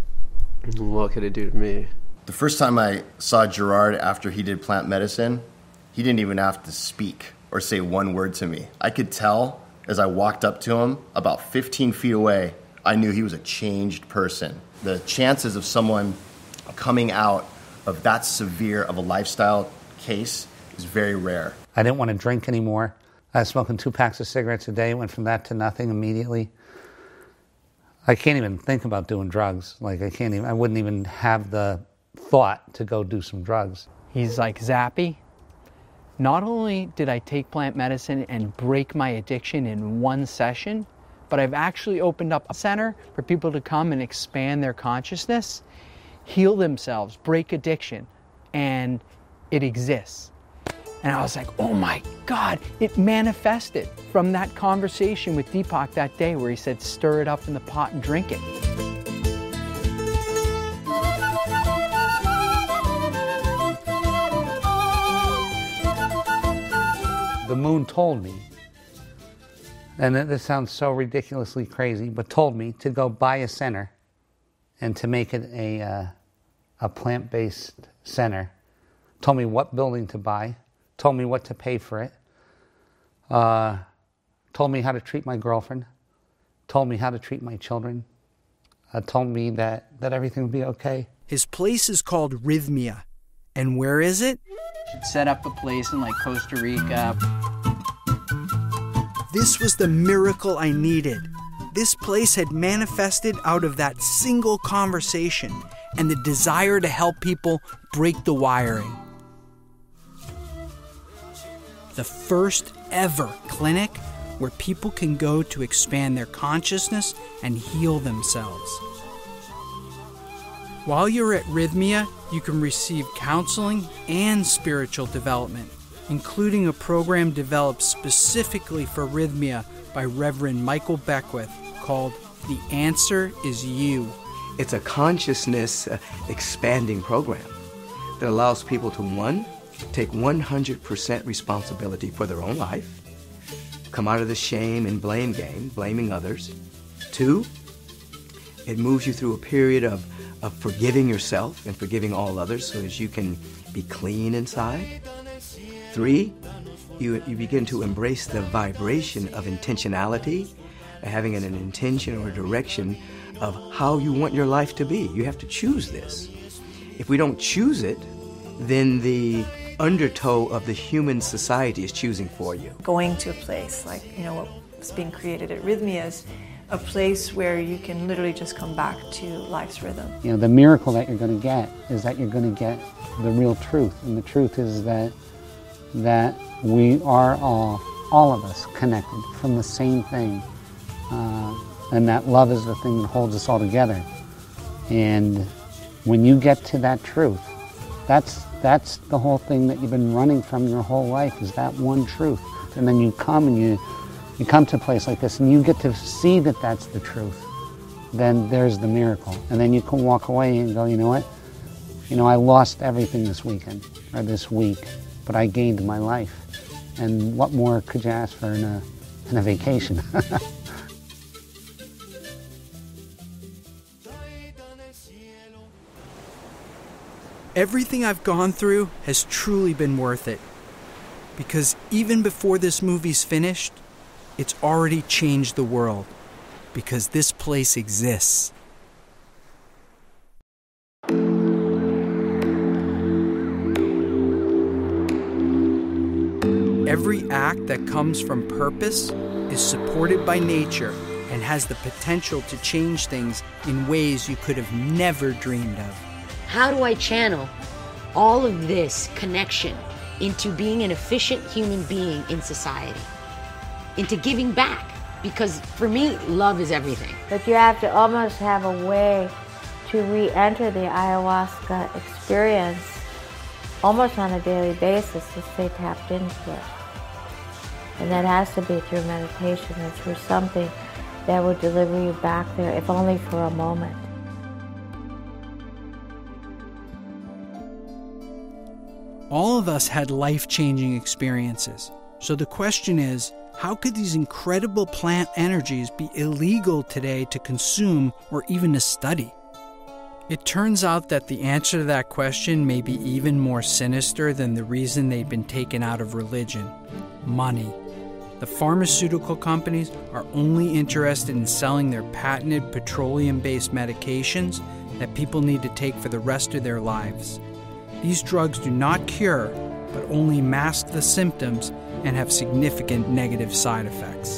what could it do to me? The first time I saw Gerard after he did plant medicine, he didn't even have to speak or say one word to me. I could tell as I walked up to him, about fifteen feet away, I knew he was a changed person. The chances of someone coming out of that severe of a lifestyle case is very rare. I didn't want to drink anymore. I was smoking two packs of cigarettes a day, went from that to nothing immediately. I can't even think about doing drugs. Like, I can't even, I wouldn't even have the thought to go do some drugs. He's like, Zappy, not only did I take plant medicine and break my addiction in one session, but I've actually opened up a center for people to come and expand their consciousness, heal themselves, break addiction, and it exists. And I was like, oh my God, it manifested from that conversation with Deepak that day where he said, stir it up in the pot and drink it. The moon told me, and this sounds so ridiculously crazy, but told me to go buy a center and to make it a, uh, a plant-based center. Told me what building to buy, told me what to pay for it, uh, told me how to treat my girlfriend, told me how to treat my children, uh, told me that, that everything would be okay. His place is called Rhythmia. And where is it? Set up a place in like Costa Rica. This was the miracle I needed. This place had manifested out of that single conversation and the desire to help people break the wiring. The first ever clinic where people can go to expand their consciousness and heal themselves. While you're at Rhythmia, you can receive counseling and spiritual development, including a program developed specifically for Rhythmia by Reverend Michael Beckwith called The Answer Is You. It's a consciousness uh, expanding program that allows people to, one, take one hundred percent responsibility for their own life, come out of the shame and blame game, blaming others. Two, it moves you through a period of of forgiving yourself and forgiving all others so that you can be clean inside. Three, you, you begin to embrace the vibration of intentionality, having an, an intention or a direction of how you want your life to be. You have to choose this. If we don't choose it, then the undertow of the human society is choosing for you. Going to a place like, you know, what's being created at Rhythmia is a place where you can literally just come back to life's rhythm. You know, the miracle that you're going to get is that you're going to get the real truth. And the truth is that that we are all, all of us, connected from the same thing. Uh, and that love is the thing that holds us all together. And when you get to that truth, that's, that's the whole thing that you've been running from your whole life, is that one truth. And then you come and you you come to a place like this and you get to see that that's the truth, then there's the miracle. And then you can walk away and go, you know what? You know, I lost everything this weekend, or this week, but I gained my life. And what more could you ask for in a, in a vacation? Everything I've gone through has truly been worth it. Because even before this movie's finished, it's already changed the world. Because this place exists. Every act that comes from purpose is supported by nature and has the potential to change things in ways you could have never dreamed of. How do I channel all of this connection into being an efficient human being in society, into giving back? Because for me, love is everything. But you have to almost have a way to re-enter the ayahuasca experience almost on a daily basis to stay tapped into it. And that has to be through meditation or through something that will deliver you back there, if only for a moment. All of us had life-changing experiences. So the question is, how could these incredible plant energies be illegal today to consume or even to study? It turns out that the answer to that question may be even more sinister than the reason they've been taken out of religion: money. The pharmaceutical companies are only interested in selling their patented petroleum-based medications that people need to take for the rest of their lives. These drugs do not cure, but only mask the symptoms and have significant negative side effects.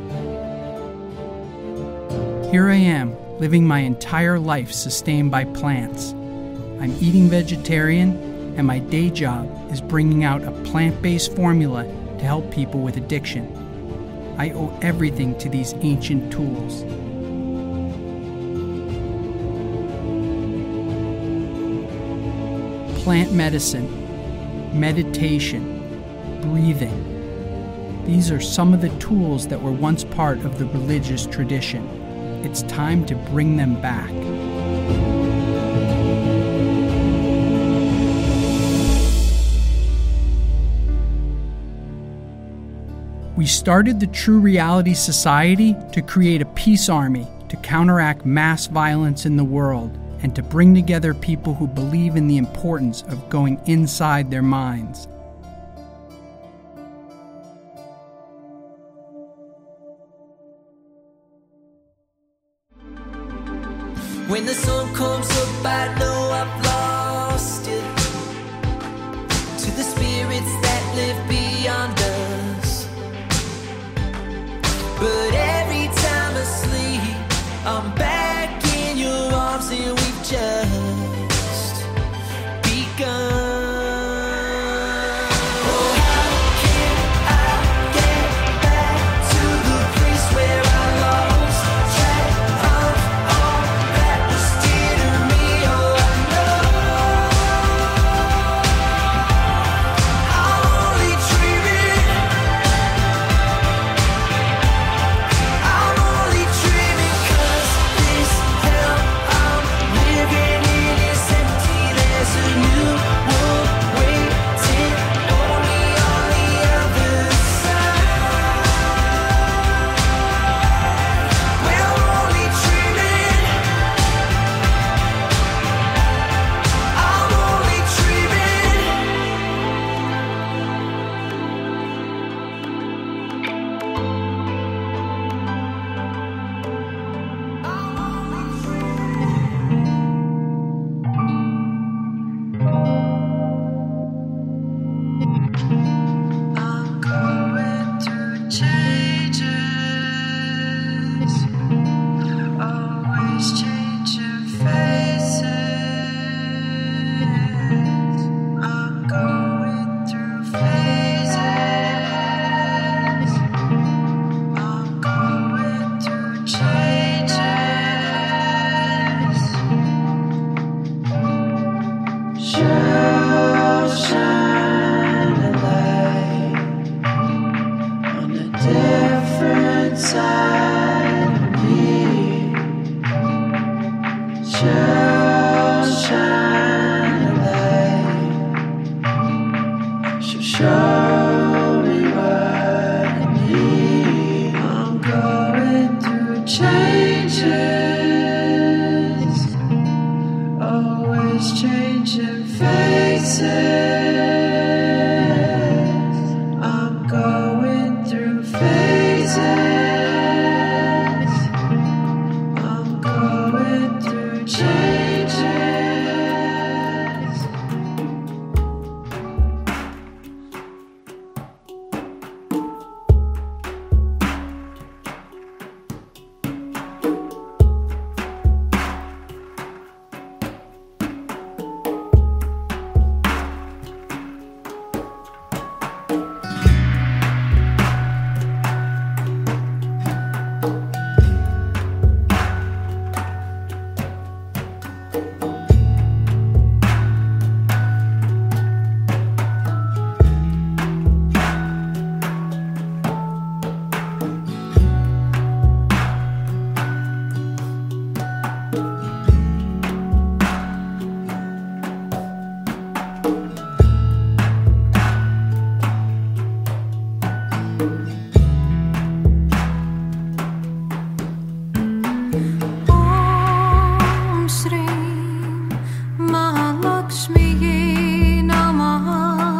Here I am, living my entire life sustained by plants. I'm eating vegetarian, and my day job is bringing out a plant-based formula to help people with addiction. I owe everything to these ancient tools. Plant medicine, meditation, breathing. These are some of the tools that were once part of the religious tradition. It's time to bring them back. We started the True Reality Society to create a peace army to counteract mass violence in the world and to bring together people who believe in the importance of going inside their minds. When the sun comes up, I know I've lost it. To the spirits that live beyond us. But every time I sleep, I'm back in your arms and we've just begun. shall shine a light. She'll show me what I need. I'm going through changes, always changing faces. I'm going through phases. I'm going through changes. Om Shri Mahalakshmi Namaha.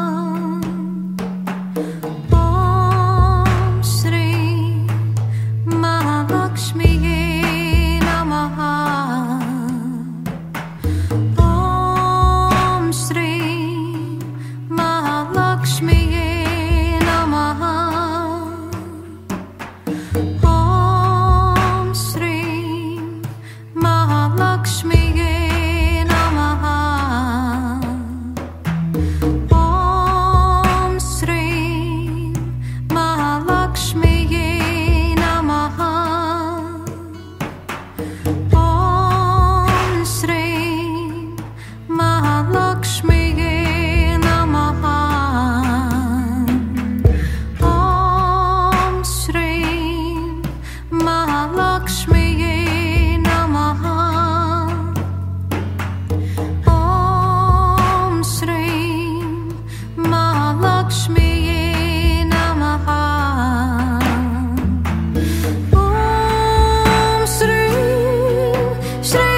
Om Shri Mahalakshmi Namaha. Om Shri Mahalakshmi Namaha. Om Shri Mahalakshmi Namaha. Om Shri Mahalakshmi Namaha. Om Shri Mahalakshmi Namaha. Om Shri Mahalakshmi Namaha. Om Shri Mahalakshmi Namaha. Om Shri Shri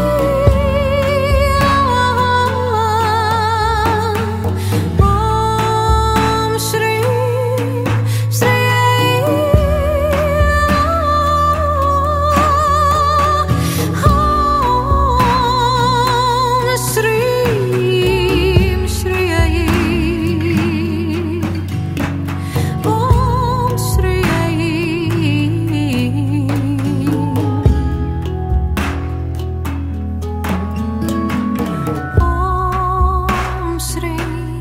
Om Shri Shri Om Shri Shri Om Shri Om Shri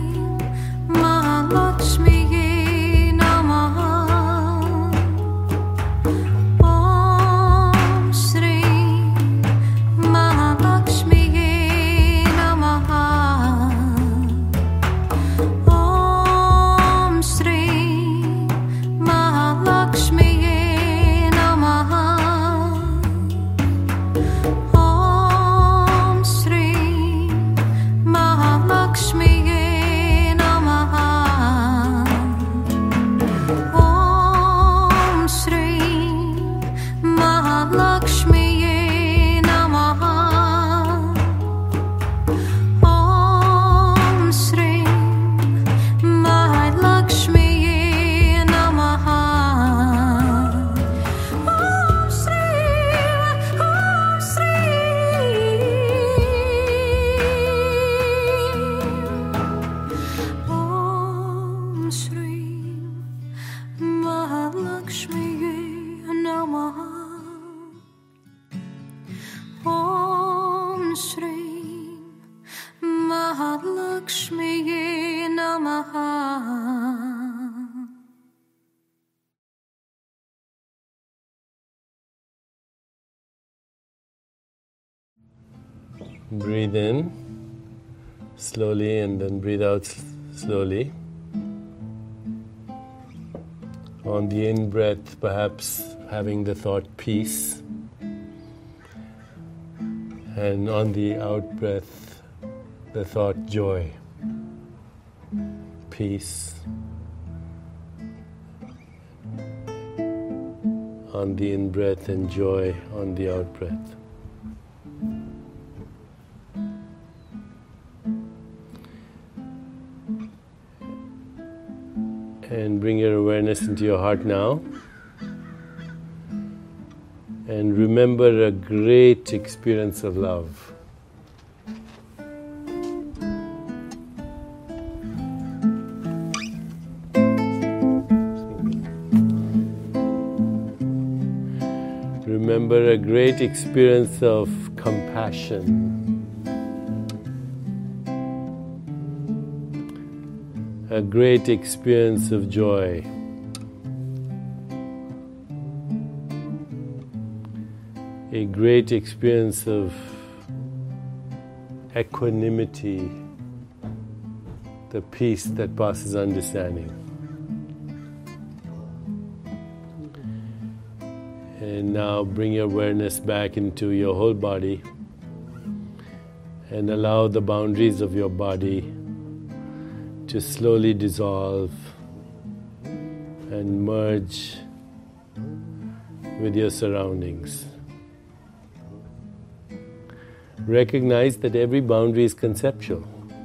Mahalakshmi Namaha. Om Shri Mahalakshmi Namaha. Om Shri Mahalakshmi Namaha. Om Shri Mahalakshmi Namaha. Om Shri Mahalakshmi Namaha. Om Shri Mahalakshmi Namaha. Om Shri Om Shri Om Shri Mahalakshmi Namaha. Om Shri Mahalakshmi Namaha. Breathe in slowly and then breathe out s- slowly. On the in breath, perhaps having the thought peace. And on the out breath, the thought joy, peace. On the in breath and joy on the out breath. And bring your awareness into your heart now. And remember a great experience of love. Remember a great experience of compassion. A great experience of joy. A great experience of equanimity, the peace that passes understanding. And now bring your awareness back into your whole body and allow the boundaries of your body to slowly dissolve and merge with your surroundings. Recognize that every boundary is conceptual.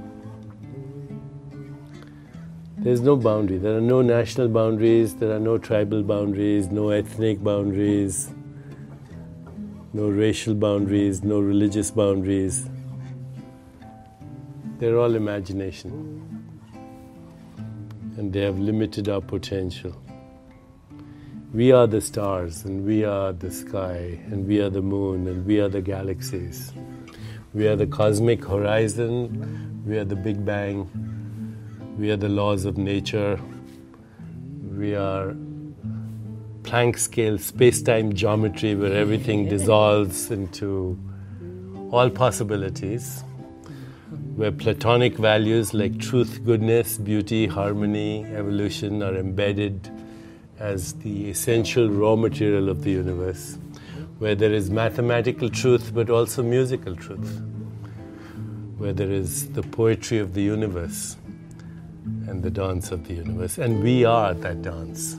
There's no boundary. There are no national boundaries, there are no tribal boundaries, no ethnic boundaries, no racial boundaries, no religious boundaries. They're all imagination. And they have limited our potential. We are the stars, and we are the sky, and we are the moon, and we are the galaxies. We are the cosmic horizon, we are the Big Bang, we are the laws of nature, we are Planck scale space-time geometry where everything dissolves into all possibilities, where Platonic values like truth, goodness, beauty, harmony, evolution are embedded as the essential raw material of the universe, where there is mathematical truth but also musical truth, where there is the poetry of the universe and the dance of the universe, and we are that dance.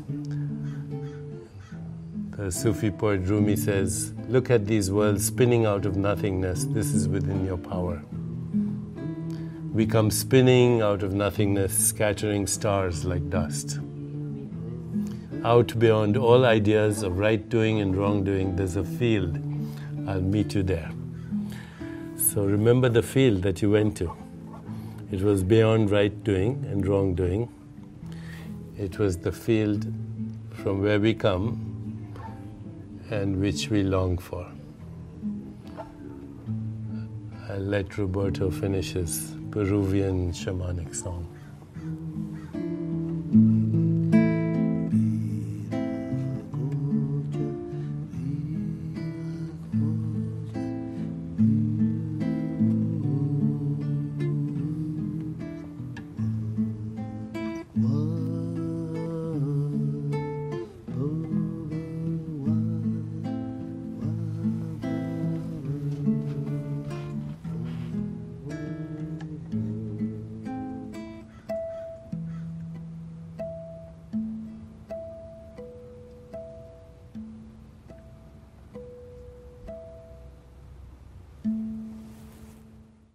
The Sufi poet Rumi says, look at these worlds spinning out of nothingness, this is within your power. We come spinning out of nothingness, scattering stars like dust. Out beyond all ideas of right doing and wrong doing, there's a field. I'll meet you there. So remember the field that you went to. It was beyond right doing and wrong doing. It was the field from where we come and which we long for. I'll let Roberto finish his Peruvian shamanic song.